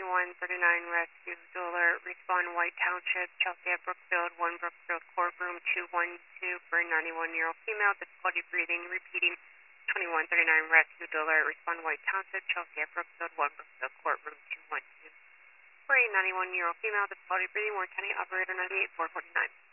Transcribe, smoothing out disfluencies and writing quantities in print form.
2139 Rescue Dollar, respond White Township, Chelsea at Brookfield, 1 Brookfield Courtroom 212 for a 91-year-old female, difficulty breathing, repeating 2139 Rescue Dollar, respond White Township, Chelsea at Brookfield, 1 Brookfield Courtroom 212 for a 91-year-old female, difficulty breathing, Warren County Operator 98449.